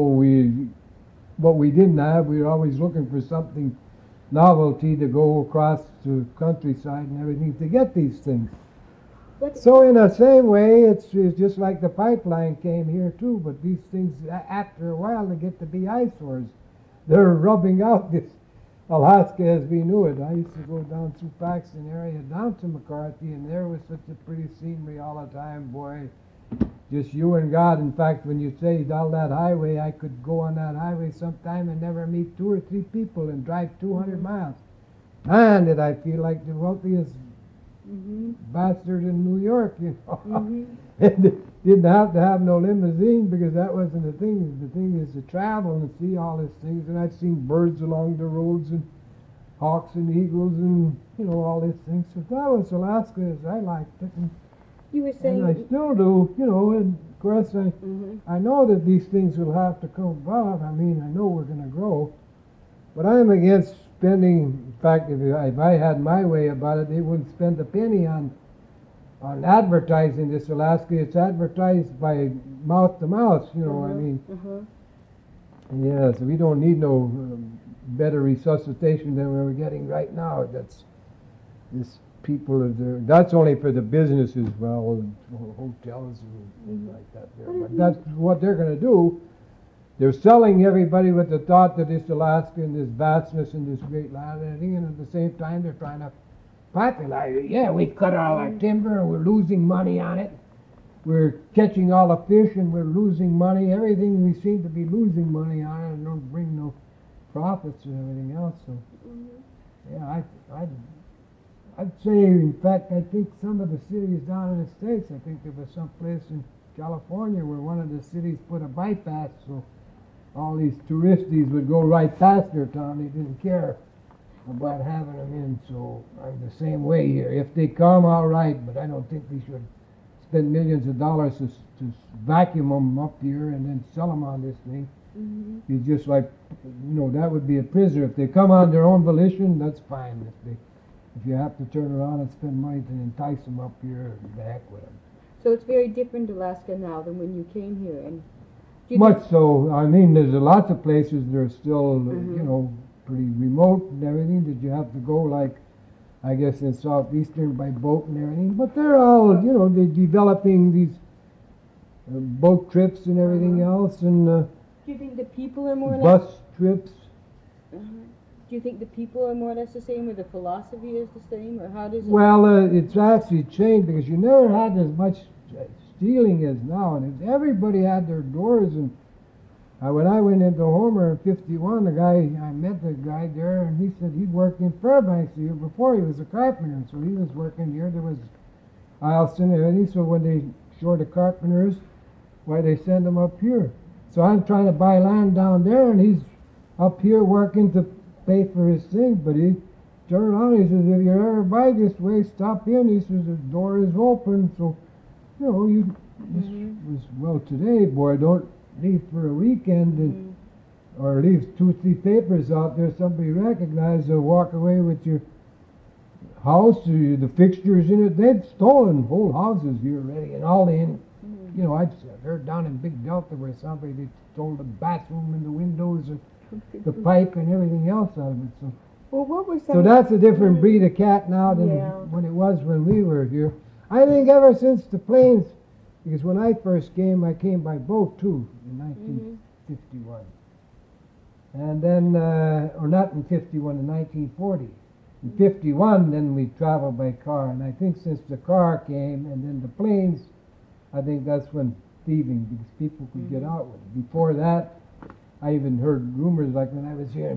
what we didn't have, we were always looking for something novelty to go across the countryside and everything to get these things. So in the same way, it's just like the pipeline came here too, but these things, after a while, they get to be eyesores. They're rubbing out this Alaska as we knew it. I used to go down through Paxton area down to McCarthy, and there was such a pretty scenery all the time, boy. Just you and God. In fact, when you say all that highway, I could go on that highway sometime and never meet 2 or 3 people and drive 200 miles. Man, did I feel like the wealthiest bastard in New York, And didn't have to have no limousine because that wasn't the thing. The thing is to travel and see all these things. And I've seen birds along the roads and hawks and eagles and, all these things. So that was Alaska as I liked it. You were saying... And I still do, and of course I know that these things will have to come about. I mean, I know we're going to grow. But I'm against spending. In fact, if I had my way about it, they wouldn't spend a penny on advertising this Alaska. It's advertised by mouth to mouth. You know, I mean, yeah. So we don't need no better resuscitation than we're getting right now. That's this people are there. That's only for the businesses, well, hotels and things like that. There. But that's what they're going to do. They're selling everybody with the thought that it's Alaska and this vastness and this great land and everything, and at the same time they're trying to popularize it. Yeah, we cut all our timber and we're losing money on it. We're catching all the fish and we're losing money. Everything we seem to be losing money on it and don't bring no profits and everything else. So, yeah, I'd say, in fact, I think some of the cities down in the States, I think there was some place in California where one of the cities put a bypass, so all these touristies would go right past their town. They didn't care about having them in, so I'm the same way here. If they come, all right, but I don't think we should spend millions of dollars to vacuum them up here and then sell them on this thing. It's just like, you know, that would be a prisoner. If they come on their own volition, that's fine. If you have to turn around and spend money to entice them up here, the heck with them. So it's very different Alaska now than when you came here, and much so. I mean, there's lots of places that are still, you know, pretty remote and everything that you have to go, like, I guess in southeastern by boat and everything. But they're all, you know, they're developing these boat trips and everything else, and do you think the people are more or less? bus trips. Do you think the people are more or less the same, or the philosophy is the same, or how does it? Well, it's actually changed because you never had as much stealing as now, and if everybody had their doors. And when I went into Homer in '51, I met the guy there, and he said he'd worked in Fairbanks the year before. He was a carpenter, so he was working here. There was Eielson and everything. So when they short the carpenters, why they send them up here? So I'm trying to buy land down there, and he's up here working to pay for his thing. But he turned around, he says, if you ever buy this way, stop in. He says, the door is open. So, you know, this was, well, today, boy, don't leave for a weekend and, or leave 2 or 3 papers out there somebody recognizes, or walk away with your house, or the fixtures in it. They've stolen whole houses here already, and all the, you know, I've heard down in Big Delta where somebody, they stole the bathroom and the windows and the pipe and everything else out of it. So, well, what was so that's a different breed of cat now than when it was when we were here. I think ever since the planes, because when I first came, I came by boat too in 1951. And then, or not in 51, in 1940. In 51, then we traveled by car. And I think since the car came and then the planes, I think that's when thieving, because people could get out with it. Before that, I even heard rumors, like when I was here in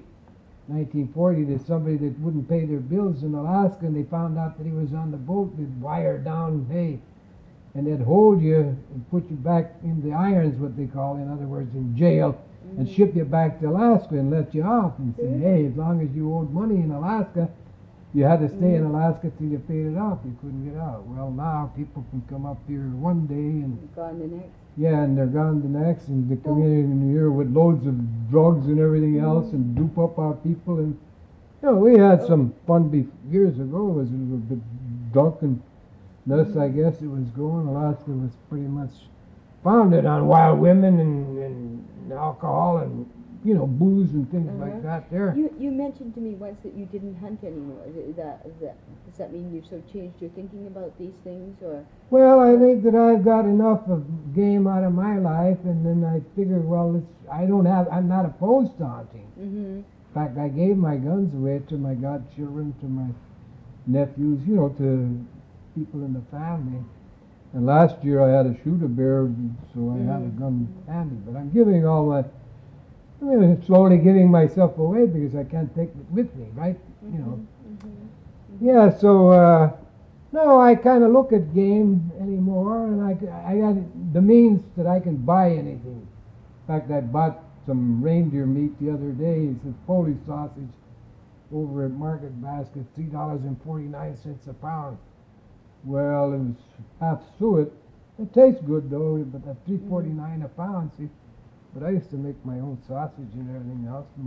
1940, that somebody that wouldn't pay their bills in Alaska, and they found out that he was on the boat, they'd wire down, hey, and they'd hold you and put you back in the irons, what they call, in other words, in jail, and ship you back to Alaska and let you off and say, hey, as long as you owed money in Alaska, you had to stay in Alaska till you paid it off. You couldn't get out. Well, now people can come up here one day and gone the next. Yeah, and they're gone the next, and they come in here with loads of drugs and everything else, and dupe up our people. And you know, we had some fun years ago. It was a little bit drunkenness, I guess it was going. Alaska was pretty much founded on wild women and alcohol and, you know, booze and things like that there. You mentioned to me once that you didn't hunt anymore. Does that mean you've sort of changed your thinking about these things, or? Well, I think that I've got enough of game out of my life, and then I figured, well, I'm not opposed to hunting. In fact, I gave my guns away to my godchildren, to my nephews, you know, to people in the family. And last year I had to shoot a bear, so I had a gun handy. But I'm giving all my, slowly giving myself away because I can't take it with me, right? You know. Yeah, so no, I kind of look at game anymore, and I got the means that I can buy anything. In fact, I bought some reindeer meat the other day. It's a Foley sausage over at Market Basket, $3.49 a pound. Well, it was half suet. It tastes good though, but at $3.49 a pound, see. But I used to make my own sausage and everything else and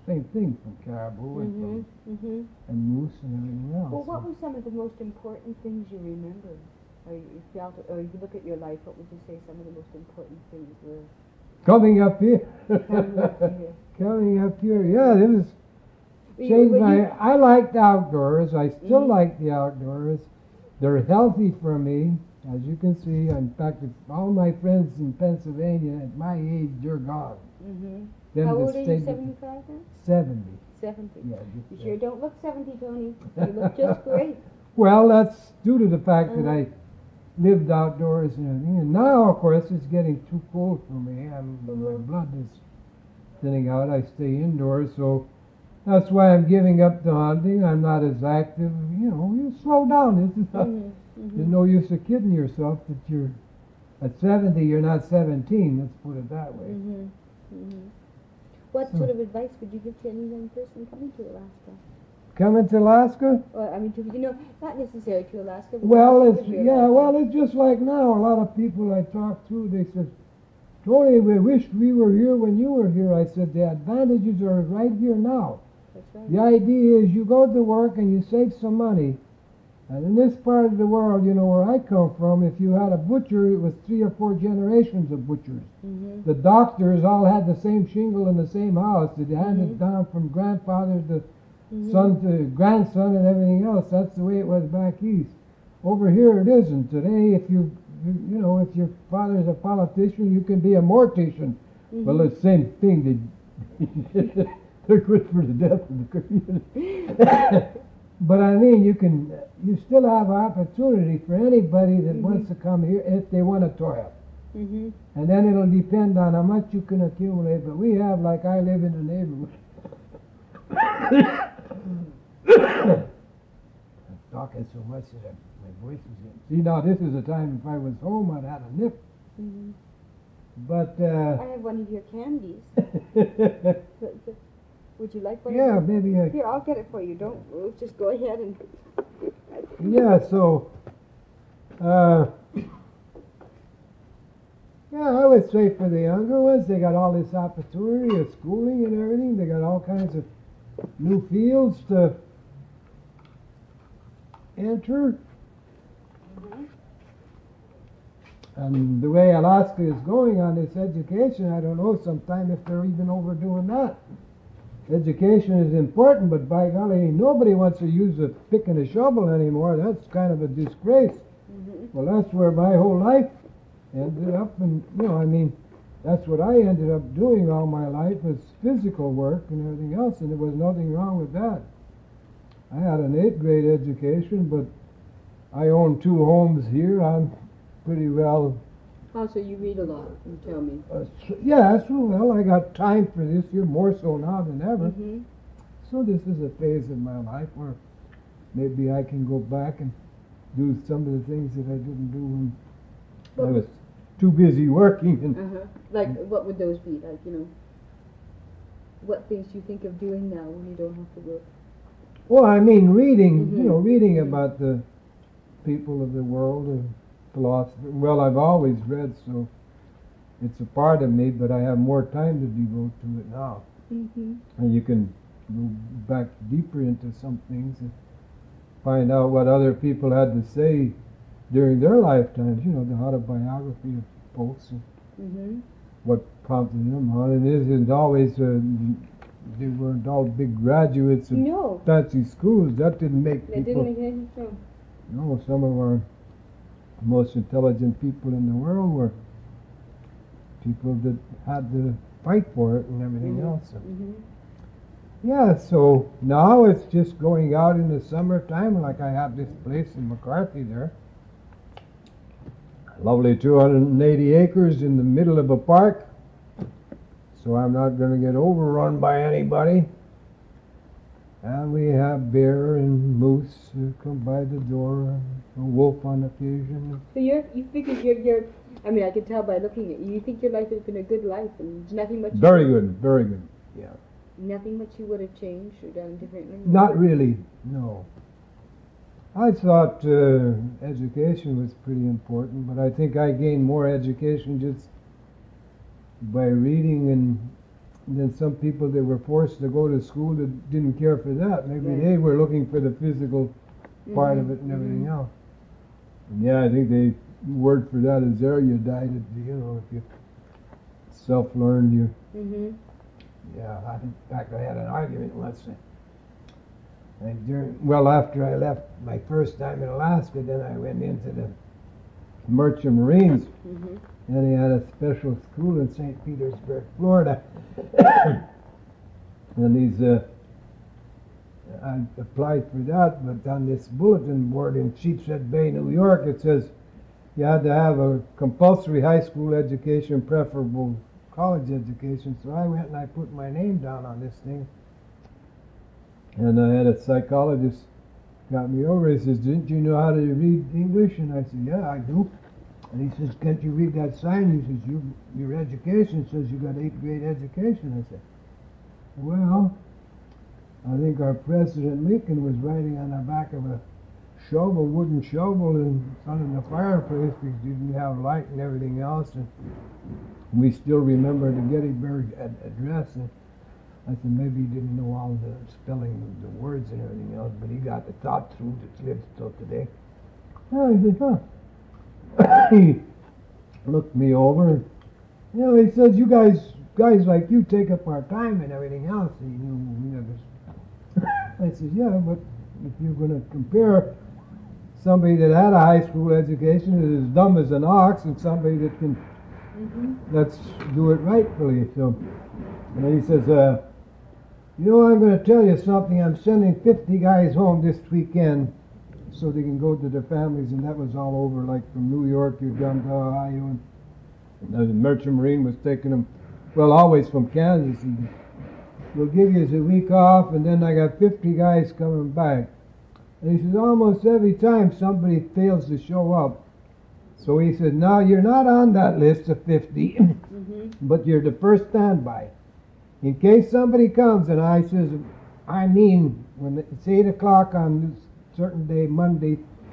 same thing from caribou and Mhm. Mhm. and moose and everything else. Well, what were some of the most important things you remember, or you felt, or you look at your life? What would you say some of the most important things were? Coming up here. Coming up here. Coming up here, yeah, it was changed Were my. you- I liked outdoors. I still Mhm. like the outdoors. They're healthy for me, as you can see. In fact, if all my friends in Pennsylvania at my age, they're gone. Mhm. Them How that old are you? stayed- 75 then? 70. 70. Yeah. You sure don't look 70, Tony. You look just great. Well, that's due to the fact that Uh-huh. I lived outdoors and everything. And now, of course, it's getting too cold for me. My Mhm. blood is thinning out. I stay indoors, so that's why I'm giving up the hunting. I'm not as active. You know, you slow down. It's not, Mhm. there's Mhm. no use of kidding yourself that you're at 70. You're not 17. Let's put it that way. Mhm. Mhm. What So- sort of advice would you give to any young person coming to Alaska? Coming to Alaska? Or I mean, not necessarily to Alaska. But Well, to it's your yeah. life. Well, it's just like now. A lot of people I talk to, they said, "Tony, we wished we were here when you were here." I said, "The advantages are right here now. That's right. The idea is you go to work and you save some money. And in this part of the world, you know where I come from, if you had a butcher, it was 3 or 4 generations of butchers. Mhm. The doctors all had the same shingle in the same house. They handed Mhm. down from grandfather to Mhm. son to grandson and everything else. That's the way it was back east. Over here it isn't. Today, if you know, if your father's a politician, you can be a mortician. Mhm. Well, it's the same thing. They're good for the death of the community. But I mean, you still have opportunity for anybody that Mhm. wants to come here if they want to toil. Mhm. And then it'll depend on how much you can accumulate. But we have, like I live in the neighborhood. I'm talking so much that my voice is getting. See, now this is a time if I was home, I'd have a nip. Mhm. But I have one of your candies. Would you like one? yeah, Of maybe them? Here, I'll get it for you. Don't move. Just go ahead and. yeah. So, yeah, I would say for the younger ones, they got all this opportunity of schooling and everything. They got all kinds of new fields to enter. Mhm. And the way Alaska is going on this education, I don't know sometime if they're even overdoing that. Education is important, but by golly, nobody wants to use a pick and a shovel anymore. That's kind of a disgrace. Mhm. Well, that's where my whole life ended up, and I mean, that's what I ended up doing all my life was physical work and everything else, and there was nothing wrong with that. I had an 8th grade education, but I own 2 homes here. I'm pretty well. Oh, so you read a lot. You tell me. Yeah, so well, I got time for this here more so now than ever. Mhm. So this is a phase of my life where maybe I can go back and do some of the things that I didn't do when I What was too busy working. And Uh-huh. Like, what would those be? Like, what things do you think of doing now when you don't have to work? well, I mean, reading, Mhm. reading Mhm. about the people of the world and philosophy. Well, I've always read, so it's a part of me, but I have more time to devote to it now. Mm-hmm. And you can go back deeper into some things and find out what other people had to say during their lifetimes, the autobiography of folks and Mm-hmm. what prompted them on. And it isn't always, they weren't all big graduates of No, fancy schools. That didn't make they people, didn't make any sense. no, some of our most intelligent people in the world were people that had to fight for it and everything else. Mm-hmm. Yeah, so now it's just going out in the summertime, like I have this place in McCarthy there. Lovely 280 acres in the middle of a park. So I'm not going to get overrun by anybody. And we have bear and moose who come by the door, a wolf on occasion. So you figure you're. I mean, I can tell by looking at you. You think your life has been a good life, and nothing much. Very good, very good. Yeah. Nothing much you would have changed or done differently. Not really, no. I thought education was pretty important, but I think I gained more education just by reading and And then some people that were forced to go to school that didn't care for that. Maybe Right. they were looking for the physical part of it and everything else. And yeah, I think the word for that is erudite. You know, if you self-learned, you. Mhm. Yeah, in fact, I had an argument once. After I left my first time in Alaska, then I went into the Merchant Marines, Mhm. and he had a special school in St. Petersburg, Florida. And I applied for that, but on this bulletin board in Sheepshead Bay, New York, it says you had to have a compulsory high school education, preferable college education. So I went and I put my name down on this thing. And I had a psychologist got me over. He says, "Didn't you know how to read English?" And I said, "Yeah, I do." And he says, "Can't you read that sign?" He says, "Your education says you got 8th grade education." I said, "Well, I think our President Lincoln was writing on the back of a shovel, wooden shovel, in front of the fireplace because he didn't have light and everything else." And we still remember the Gettysburg Address. And I said, maybe he didn't know all the spelling of the words and everything else, but he got the thought through that lives till today. Oh, he said, huh. He looked me over. You know, he says, "You guys like you take up our time and everything else." And he knew I said, "Yeah, but if you're going to compare somebody that had a high school education that is dumb as an ox and somebody that can, let's do it rightfully." So, and he says, "You know, I'm going to tell you something. I'm sending 50 guys home this weekend so they can go to their families." And that was all over, like from New York, you come to Ohio, and the Merchant Marine was taking them, well, always from Kansas. And we'll give you a week off, and then I got 50 guys coming back. And he says, almost every time somebody fails to show up. So he said, "Now you're not on that list of 50, but you're the first standby. In case somebody comes," and I says, "I mean, when it's 8 o'clock on this certain day, Monday,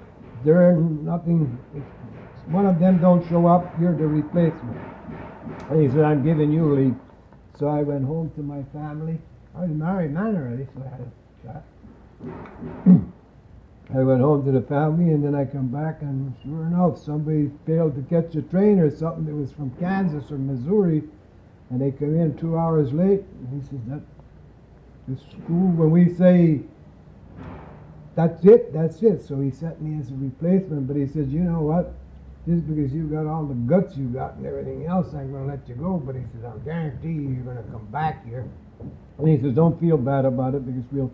if one of them don't show up, you're the replacement." And he said, "I'm giving you leave." So I went home to my family. I was a married man already, so I had a shot. I went home to the family, and then I come back, and sure enough, somebody failed to catch a train or something that was from Kansas or Missouri, and they come in 2 hours late. And he says, "The school, when we say that's it, that's it." So he sent me as a replacement, but he says, "You know what? Just because you got all the guts you got and everything else, I'm going to let you go." But he says, "I'll guarantee you're going to come back here." And he says, "Don't feel bad about it because we'll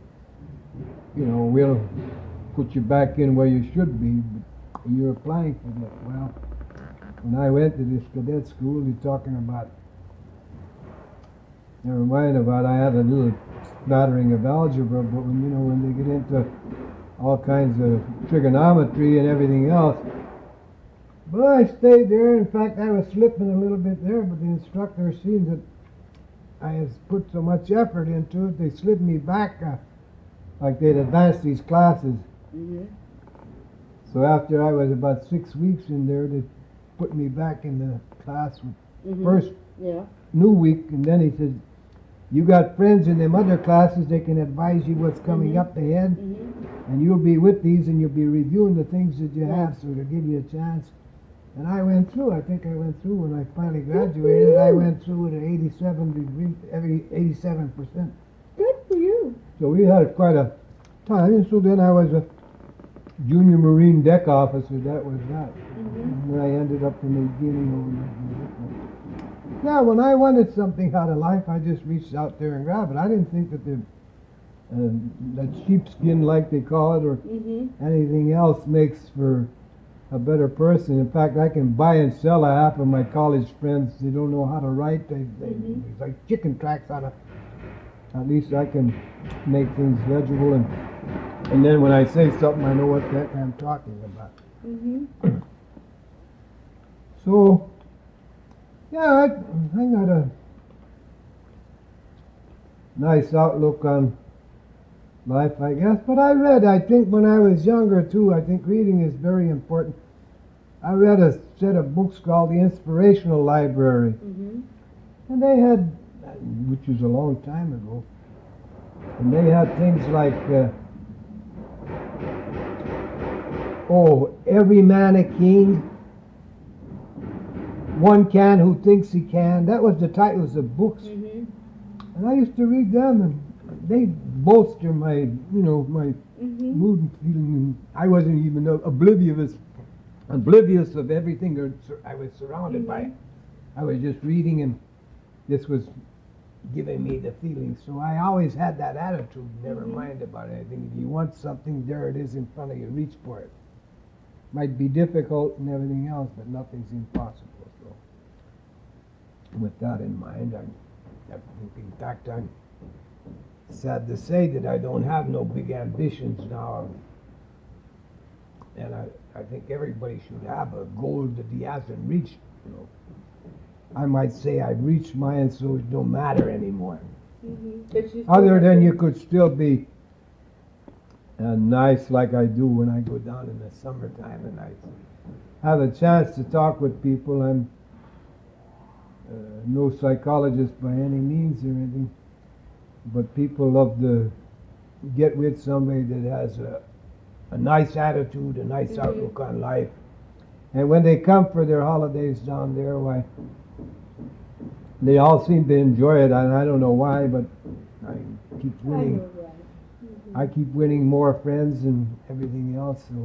put you back in where you should be, but you're applying for that." Well, when I went to this cadet school, you're talking about, never mind about, I had a little smattering of algebra, but when they get into all kinds of trigonometry and everything else. But I stayed there. In fact, I was slipping a little bit there, but the instructor, seeing that I had put so much effort into it, they slid me back like they'd advanced these classes. So after I was about 6 weeks in there, they put me back in the class with first new week, and then he said, "You got friends in them other classes, they can advise you what's coming up ahead, and you'll be with these, and you'll be reviewing the things that you have, so to give you a chance." And I went through. I think I went through when I finally graduated. I went through with an 87%. Good for you. So we had quite a time. And so then I was a junior Marine deck officer. That was that. And I ended up in the beginning. Yeah, when I wanted something out of life, I just reached out there and grabbed it. I didn't think that that sheepskin, like they call it, or anything else makes for a better person. In fact, I can buy and sell half of my college friends. They don't know how to write. It's like chicken tracks on a. At least I can make things legible, and then when I say something, I know what the heck I'm talking about. So, yeah, I got a nice outlook on life, I guess. But I think when I was younger too, I think reading is very important. I read a set of books called The Inspirational Library. And they had which was a long time ago. And they had things like, every man a king, one can who thinks he can. That was the titles of books. Mm-hmm. And I used to read them, and they bolster my, my Mm-hmm. mood and feeling. And I wasn't even oblivious of everything that I was surrounded by. I was just reading, and this was giving me the feeling. So I always had that attitude, never mind about anything. If you want something, there it is in front of you, reach for it. Might be difficult and everything else, but nothing's impossible. So with that in mind, I think, in fact, I'm sad to say that I don't have no big ambitions now. And I think everybody should have a goal that he hasn't reached, I might say I've reached mine, so it don't matter anymore. Mm-hmm. Other than you could still be nice like I do when I go down in the summertime and I have a chance to talk with people. I'm no psychologist by any means or anything, but people love to get with somebody that has a nice attitude, a nice outlook on life. And when they come for their holidays down there, why, they all seem to enjoy it, and I don't know why, but I keep winning. I keep winning more friends and everything else. So,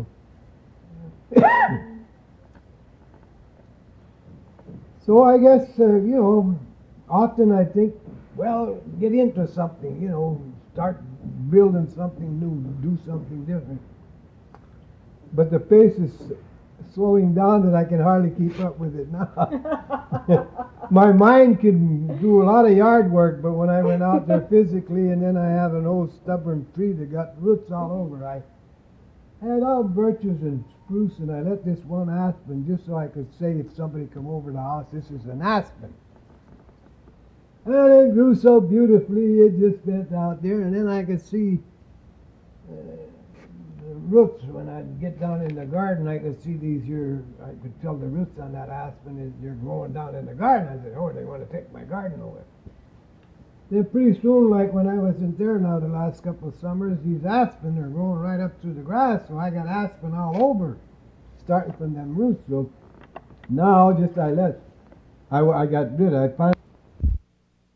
so I guess often I think, well, get into something, start building something new, do something different. But the pace is slowing down that I can hardly keep up with it now. My mind can do a lot of yard work, but when I went out there physically, and then I have an old stubborn tree that got roots all over, I had all birches and spruce, and I let this one aspen just so I could say if somebody come over the house, this is an aspen. And it grew so beautifully, it just bent out there, and then I could see the roots. When I'd get down in the garden, I could see I could tell the roots on that aspen they're growing down in the garden. I said, they want to take my garden over. Then pretty soon, like when I wasn't there now the last couple of summers, these aspen are growing right up through the grass, so I got aspen all over, starting from them roots. So now I got good. I finally